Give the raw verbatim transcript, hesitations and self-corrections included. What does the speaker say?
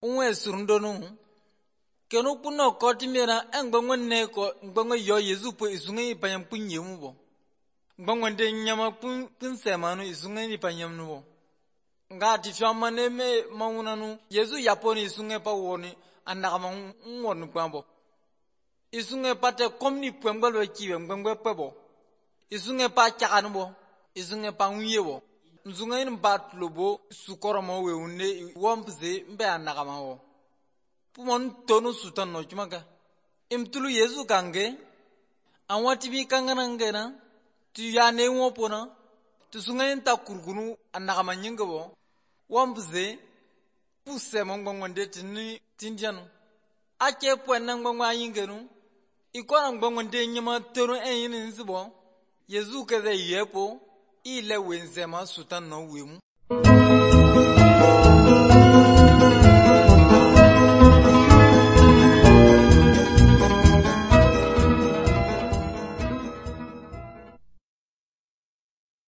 unwe surundonu kenu kuno koti mera engbangwe ne ko ngbangwe yo yezu po isunge ipanyam kunyemu bo ngbangwe de nyama kun kunsemanu isunge ipanyam nu bo nga ti fama ne me maunanu yezu yaponi isunge pa woni andaka ma ngon kwambo isunge pate komni pwembalo kiwe ngbangwe pebo isunge pa chakanu bo isunge pa unye bo nzunga in batlubo sukoromo we unne wompze mbe andaka ma wo pumon tonu sutan no chumaka imtulu yezu kange anwati bi kangana ngena tu ya ne wopona tu sungayin ta kurgunu andaka manyinga bo wompze puse mongongonde tinni tindianu ake pwenna ngongwa yingenu ikona ngongonde nyama tonu enyin nzibo yezu keze yepo ile wenzema sutan no wemu